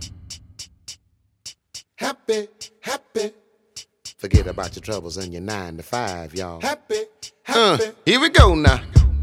Happy, happy. Forget about your troubles and your 9 to 5, y'all. Happy, happy. Here we go now.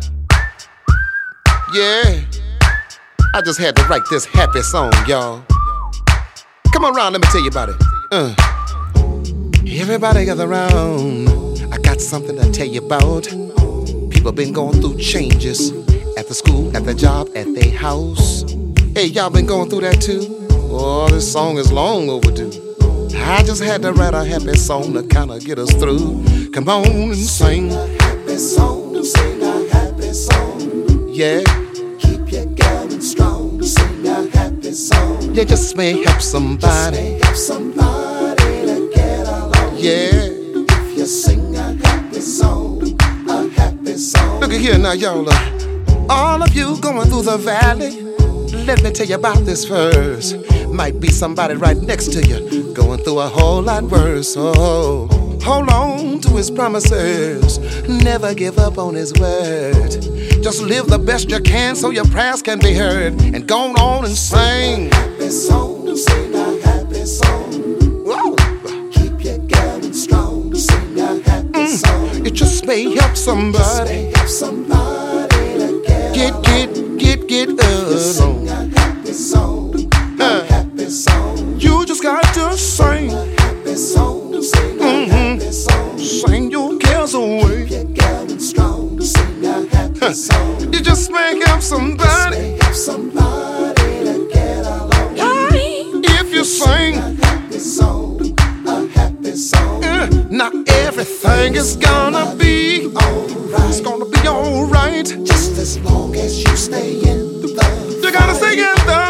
Yeah. I just had to write this happy song, y'all. Come around, let me tell you about it. Everybody gather around. I got something to tell you about. People been going through changes at the school, at the job, at their house. Hey, y'all been going through that too? Oh, this song is long overdue. I just had to write a happy song to kind of get us through. Come on and sing a happy song, sing a happy song. Yeah. Keep your going strong, sing a happy song. You just may help somebody. Just may help somebody to get along. Yeah. If you sing a happy song, a happy song. Look at here now, y'all. All of you going through the valley. Let me tell you about this verse. Might be somebody right next to you going through a whole lot worse. Oh, hold on to his promises. Never give up on his word. Just live the best you can so your prayers can be heard. And go on and sing a happy song, sing a happy song. Whoa. Keep your going strong, sing a happy song. It just may help somebody. Just may help somebody to get sing a happy song, a happy song. You just got to sing a happy song, sing a happy song. Sing your cares away. Keep your going strong, sing a happy song. You just may help somebody. Just may help somebody to get along. If you sing a happy song, a happy song. Not everything is gonna be alright. It's gonna be alright. Just as long as you stay in the. You gotta stay in the.